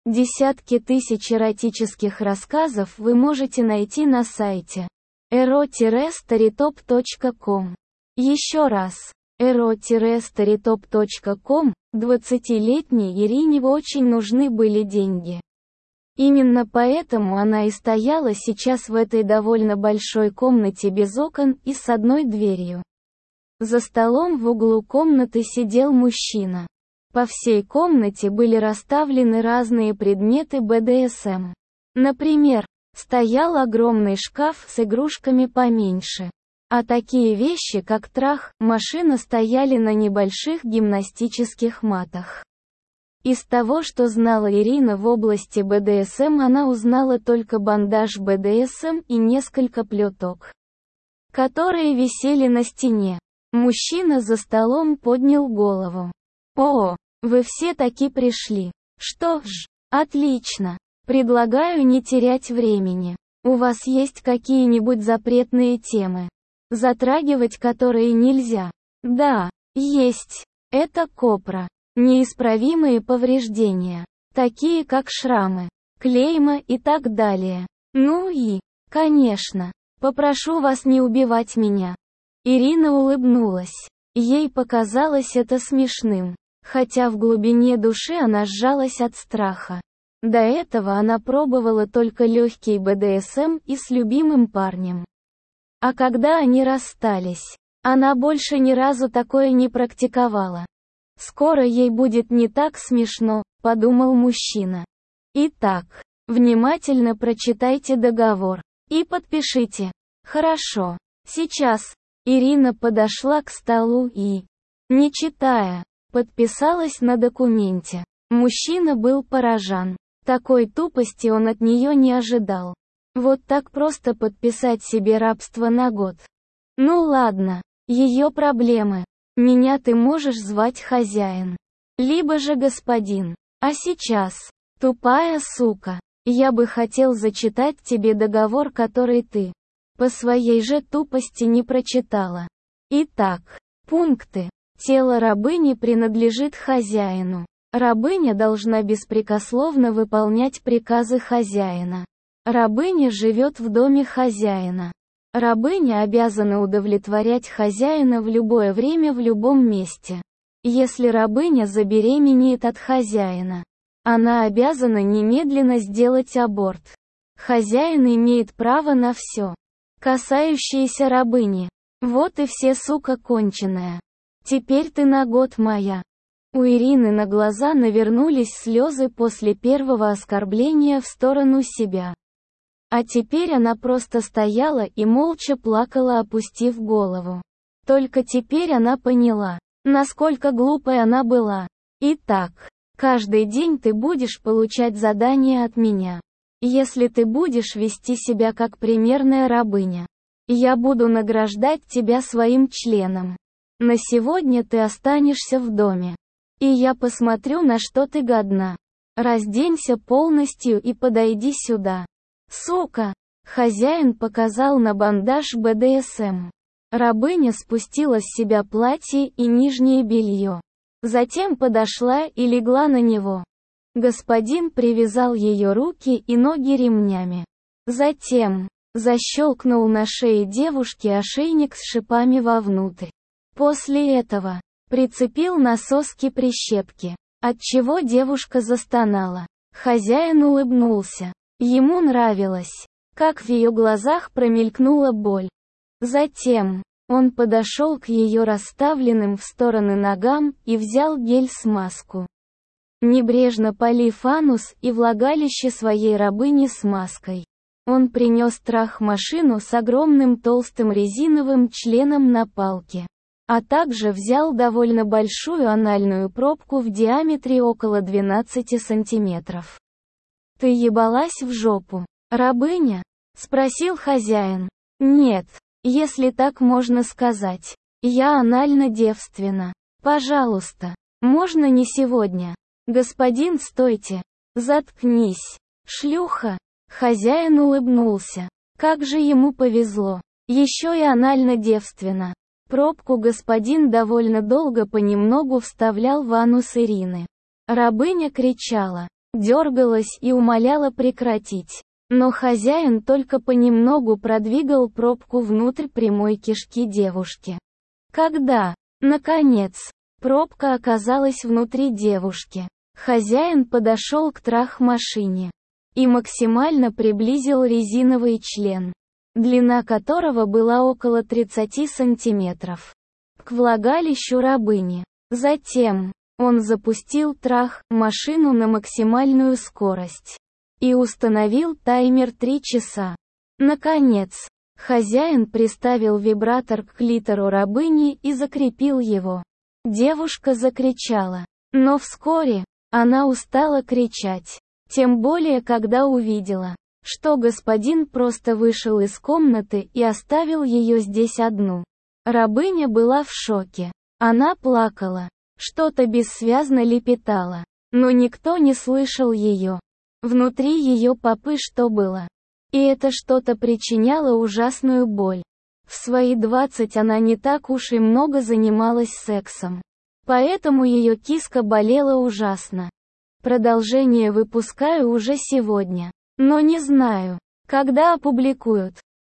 Десятки тысяч эротических рассказов вы можете найти на сайте ero-storytop.com. Еще раз. ero-storytop.com. 20-летней Ирине очень нужны были деньги. Именно поэтому она и стояла сейчас в этой довольно большой комнате без окон и с одной дверью. За столом в углу комнаты сидел мужчина. По всей комнате были расставлены разные предметы БДСМ. Например, стоял огромный шкаф с игрушками поменьше. А такие вещи, как трах, машина стояли на небольших гимнастических матах. Из того, что знала Ирина в области БДСМ, она узнала только бандаж БДСМ и несколько плеток, которые висели на стене. Мужчина за столом поднял голову. «О, вы все таки пришли. Что ж, отлично. Предлагаю не терять времени. У вас есть какие-нибудь запретные темы, затрагивать которые нельзя?» «Да, есть. Это копра. Неисправимые повреждения, такие как шрамы, клейма и так далее. Ну и, конечно, попрошу вас не убивать меня». Ирина улыбнулась. Ей показалось это смешным, хотя в глубине души она сжалась от страха. До этого она пробовала только легкий БДСМ и с любимым парнем. А когда они расстались, она больше ни разу такое не практиковала. «Скоро ей будет не так смешно», — подумал мужчина. «Итак, внимательно прочитайте договор и подпишите». «Хорошо. Сейчас». Ирина подошла к столу и, не читая, подписалась на документе. Мужчина был поражен. Такой тупости он от нее не ожидал. Вот так просто подписать себе рабство на год. Ну ладно, ее проблемы. Меня ты можешь звать хозяин. Либо же господин. А сейчас, тупая сука, я бы хотел зачитать тебе договор, который ты по своей же тупости не прочитала. Итак, пункты. Тело рабыни принадлежит хозяину. Рабыня должна беспрекословно выполнять приказы хозяина. Рабыня живет в доме хозяина. Рабыня обязана удовлетворять хозяина в любое время в любом месте. Если рабыня забеременеет от хозяина, она обязана немедленно сделать аборт. Хозяин имеет право на все, касающееся рабыни. Вот и все, сука конченая. Теперь ты на год моя. У Ирины на глаза навернулись слезы после первого оскорбления в сторону себя. А теперь она просто стояла и молча плакала, опустив голову. Только теперь она поняла, насколько глупой она была. «Итак, каждый день ты будешь получать задания от меня. Если ты будешь вести себя как примерная рабыня, я буду награждать тебя своим членом. На сегодня ты останешься в доме. И я посмотрю, на что ты годна. Разденься полностью и подойди сюда. Сука!» Хозяин показал на бандаж БДСМ. Рабыня спустила с себя платье и нижнее белье. Затем подошла и легла на него. Господин привязал ее руки и ноги ремнями. Затем защелкнул на шее девушки ошейник с шипами вовнутрь. После этого прицепил на соски-прищепки, отчего девушка застонала. Хозяин улыбнулся. Ему нравилось, как в ее глазах промелькнула боль. Затем он подошел к ее расставленным в стороны ногам и взял гель-смазку. Небрежно полив анус и влагалище своей рабыни смазкой, он принес трах-машину с огромным толстым резиновым членом на палке, а также взял довольно большую анальную пробку в диаметре около 12 сантиметров. «Ты ебалась в жопу, рабыня?» — спросил хозяин. «Нет, если так можно сказать. Я анально девственна. Пожалуйста, можно не сегодня?» «Господин, стойте! Заткнись! Шлюха!» Хозяин улыбнулся. Как же ему повезло. Еще и анально девственна. Пробку господин довольно долго понемногу вставлял в анус Ирины. Рабыня кричала. дергалась и умоляла прекратить. Но хозяин только понемногу продвигал пробку внутрь прямой кишки девушки. Когда, наконец, пробка оказалась внутри девушки, хозяин подошел к трах-машине и максимально приблизил резиновый член, длина которого была около 30 сантиметров, к влагалищу рабыни. Затем, он запустил трах-машину на максимальную скорость и установил таймер 3 часа. Наконец, хозяин приставил вибратор к клитору рабыни и закрепил его. Девушка закричала. Но вскоре, она устала кричать. Тем более когда увидела, что господин просто вышел из комнаты и оставил ее здесь одну. Рабыня была в шоке. Она плакала, что-то бессвязно лепетала, но никто не слышал ее. Внутри ее попы что было? И это что-то причиняло ужасную боль. В свои 20 она не так уж и много занималась сексом. Поэтому ее киска болела ужасно. Продолжение выпускаю уже сегодня. Но не знаю, когда опубликуют.